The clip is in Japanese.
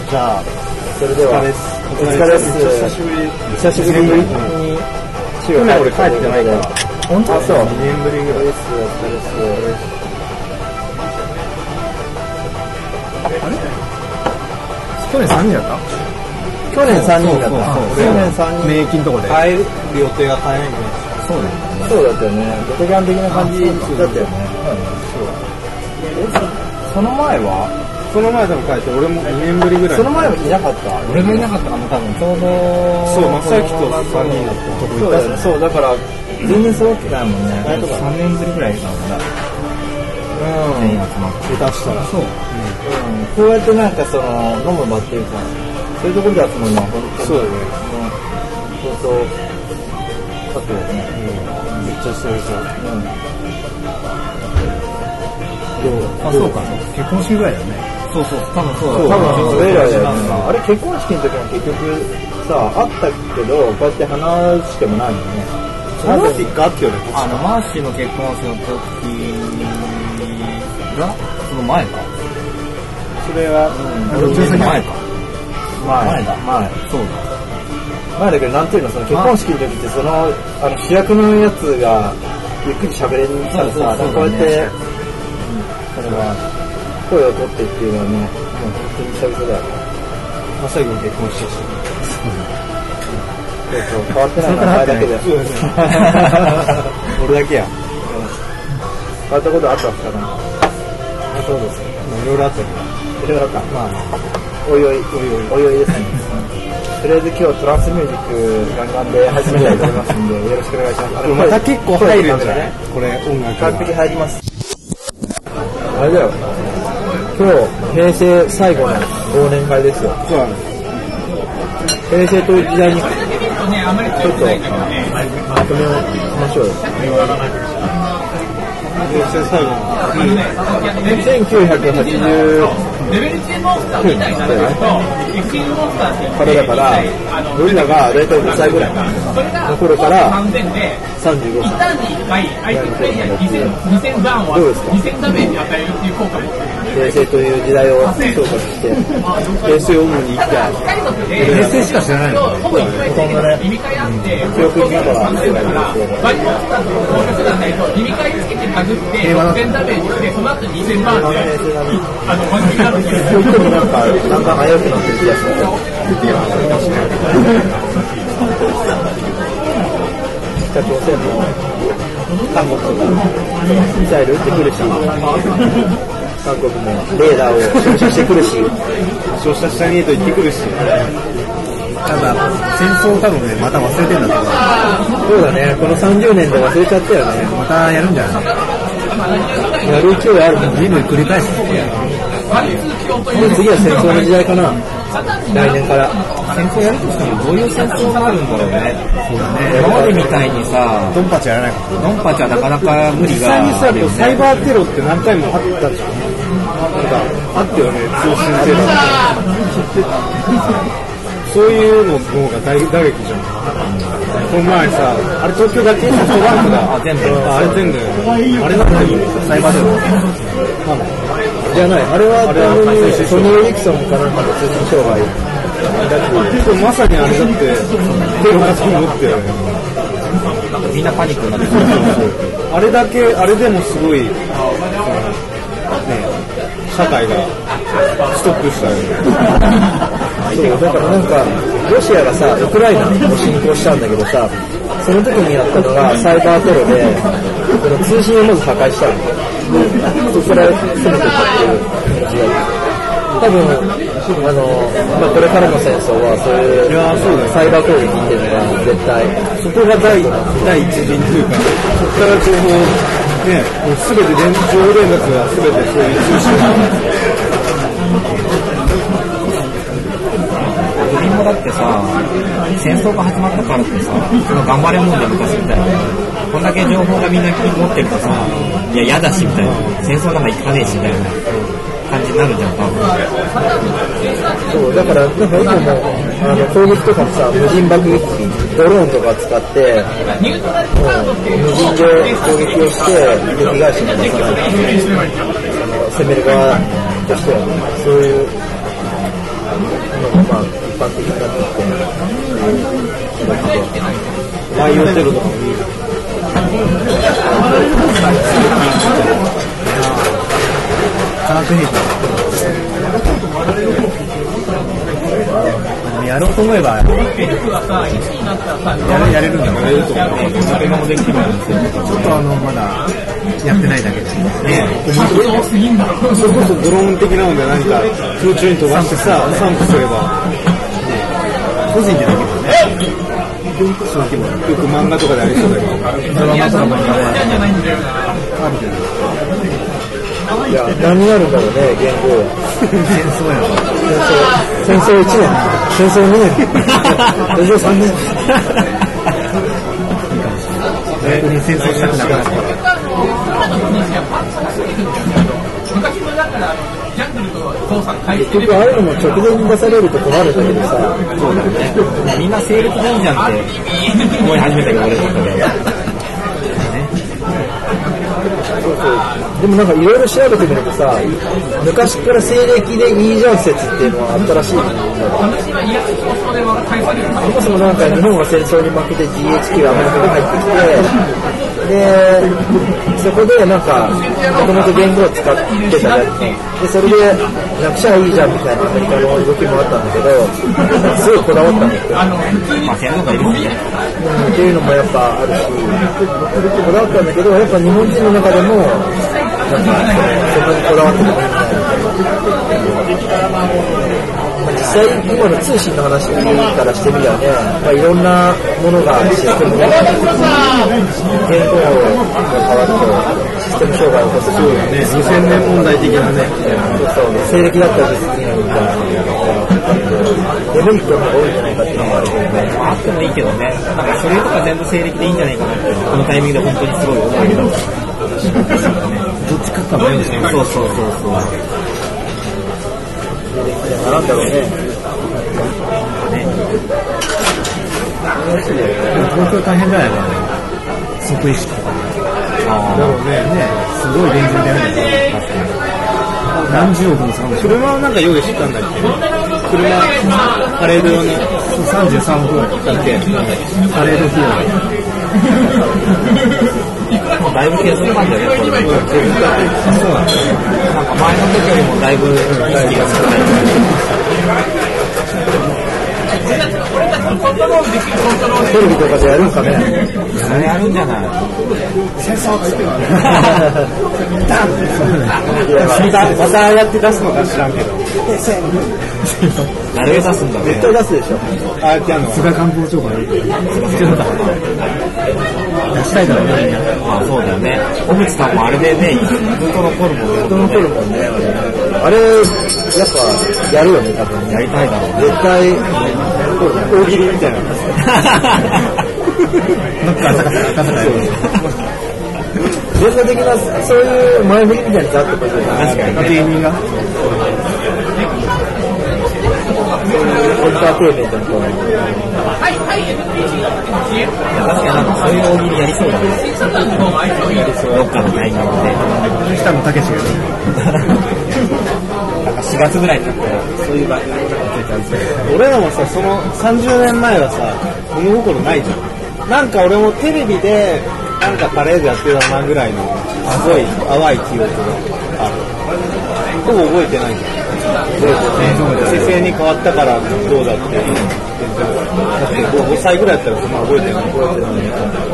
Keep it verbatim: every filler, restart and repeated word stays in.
じゃあそれではお疲れです。 久しぶり久しぶりに去年俺帰ってないから。 本当？そう。 にねんぶりぐらいです。 お疲れです。 あれ？去年さんにんだった？ 去年さんにんだった。去年さんにん。 免疫のとこで。 帰る予定が買えないんじゃないですか。 そうだよね。 そうだったよね。ベテラン的な感じだったよね。 その前は？ その前多分帰って俺もにねんぶりぐらい。 その前はいなかった。 俺もいなかったかも多分ちょうど。 そう、正行とさんにんだった。 そうだよね。そうだから全然揃ってないもんね。 さんねんぶりぐらいかな。 うん。 全員集まって。 下手したら。 そう。 こうやってなんかその飲む場っていうか、そういうところで集まるのは本当にそうだね。 相当かったよね。 めっちゃ久々。 うん。 あ、そうか。結婚式ぐらいだよね。そうそう。多分そうだ。多分それ以来だよね。 ああれ結婚式の時も結局さ、あったけどこうやって話してもないのね。 話して一回あったよね。 あのマーシーの結婚式の時がその前か。 それは、 うん、俺の前か。 前だ。 前。 そうだ。 前だけどなんていうの、その結婚式の時ってそのあの主役のやつがゆっくり喋れんからさ、こうやって、うん、それは声を取ってっていうのはね、もう本当に久々だよね。 正行も結婚したし。 そうそう、変わってないのは前だけだよ。 俺だけや。 変わったことあったんですかね。そうです。 いろいろあったけど。 いろいろあった。 まあ、 おいおい、おいおい、おいおいですね。とりあえず今日トランスミュージックガンガンで始めたいと思いますんで、よろしくお願いします。 また結構入るんじゃない？これ音楽が。 完璧入ります。あれだよ。今日、平成最後の忘年会ですよ。 そうだね。 平成という時代に、ちょっと、まとめをしましょうよ。 平成最後の。 せんきゅうひゃくはちじゅうきゅうねんからだから、俺らがだいたいごさいぐらいの頃からさんじゅうごさい。どうですか？平成という時代を総括して、 平成を主に生きたい。 平成しか知らないの？ ほとんどね、記憶に残らない平和だった。 記憶もなんかだんだん危うくなってる気がする。北朝鮮も韓国もミサイル撃ってくるし、韓国もレーダーを照射してくるし、 照射したねえと言ってくるし。 ただ戦争多分ねまた忘れてんだけど。 そうだね、このさんじゅうねんで忘れちゃったよね。 またやるんじゃない？ やる勢いあるもん。 随分繰り返す。 で次は戦争の時代かな。来年から戦争やるとしてもどういう戦争があるんだろうね。そうだね。今までみたいにさ、 ドンパチやらないか。 ドンパチはなかなか無理があるよね。 サイバーテロって何回もあったじゃん。なんかあったよね、通信テロ。そういうのの方が大打撃じゃん。この前さ、あれ東京だけソフトバンクだ。 あ、全部。 あれ全部。あれだったよ。 サイバーテロ。 じゃない、あれは多分ソニー・エリクソンかなんかの通信障害だってまさにあれだってテロかと思ってよね。 みんなパニックになってる。 あれだけ、あれでもすごい、ね、社会がストップしたよね。 そう、だからなんかロシアがさ、ウクライナを侵攻したんだけどさ、その時にやったのがサイバーテロで、その通信をまず破壊したので、そこから攻めていくっていう時代。多分あの、まあ、これからの戦争はそういうサイバー攻撃っていうのが絶対そこが第第一陣というか、そこから情報ね、もうすべて情報連絡がすべてそういう通信国もだってさ、戦争が始まったからってさ、その頑張れもんで昔みたいな、こんだけ情報がみんな持ってるとさ、いや嫌だしみたいな、戦争なんか行かねえしみたいな感じになるじゃん、多分。 そうだからなんか今もあの攻撃とかもさ、無人爆撃機、ドローンとか使ってもう無人で攻撃をして被害者に出さない、あの攻める側としては、ね、そういうまあ、一般的になってきて、 バイオテロとかもいい。 化学兵器やろうと思えばやれやれるんだろうね。ちょっとあのまだやってないだけで、ね、 それこそドローン的なので何か空中に飛ばしてさ、散布すれば、 個人でできるよね。 よく漫画とかでありそうだけど、 ドラマとか漫画であるけど。 いや、何あるんだろうね、言語は。 戦争やろ。 戦争いちねん、戦争にねん、戦争さんねん。 逆に戦争したくなくなった。 結局ああいうのも直前に出されると困るんだけどさ。 そうだよね。みんな西暦でいいじゃんって思い始めたけど、俺の中で。 そうそう。でもなんかいろいろ調べてみるとさ、昔から西暦でいいじゃん説っていうのはあったらしいんだよ。そもそもなんか日本が戦争に負けて ジーエイチキュー アメリカが入ってきて、で、そこでなんかもともと言語を使ってたやつで、それでなくちゃいいじゃんみたいなアメリカの動きもあったんだけど、すごいこだわったんだけど、 まあ戦争がいるもんね。 っていうのもやっぱあるし、こだわったんだけど、やっぱ日本人の中でもなんかそんなにこだわってもいいみたいな。実際今の通信の話からしてみればね、まあ、いろんなものがシステムで言語が変わるとシステム障害を起こすし、 ね、にせんねん問題的なね、 そう西暦だったら別にみたいなデメリットの方が多いんじゃないかっていうのもあるけどね。 あってもいいけどね、なんか書類とか全部西暦でいいんじゃないかなってこのタイミングで本当にすごい思うけど、どっちかかもいいですね。そうそうそうそう。 なんだろうね。 東京大変じゃないかな、即意識とかあだろうね。 ね、すごい電流でやるんだよ。確かに。何十億も使うんでしょ。 車はなんか用意してたんだっけ。車パレード用にさんじゅうさんおくぐらいだっけ。パレード費用もうだいぶ削ったんだよね、これ。そうなんだ。なんか前の時よりもだいぶ意識が少ない。 テレビとかでやるんかね。 それやるんじゃない。 戦争っつってまたやって出すのか知らんけど。 誰が出すんだろうね。 絶対出すでしょ。 あやってやるの菅官房長官やるけど、出したいだろうね。 まあそうだよね。小渕さんもあれでね、ずっと残るもんね。 ずっと残るもんね。あれ、やっぱやるよね、多分ね。 やりたいだろうね。 絶対、 大喜利みたいな。 どっか赤坂赤坂やる。 全体的な、そういう前振りみたいなやつあってますよね。 確かにね。 芸人がエンターテインメントの方に。 確かになんかそういう大喜利やりそうだね。どっかのタイミングで。 北野武がなんかしがつぐらいになったら、そういう番組がついたんですよ。 俺らもさ、そのさんじゅうねんまえはさ、物心ないじゃん。なんか俺もテレビでなんかパレードやってたなぐらいのすごい淡い記憶がある。ほぼ覚えてないんだよ。姿勢に変わったからどうだって、だってごさいぐらいやったらそんな覚えてない。覚えてない。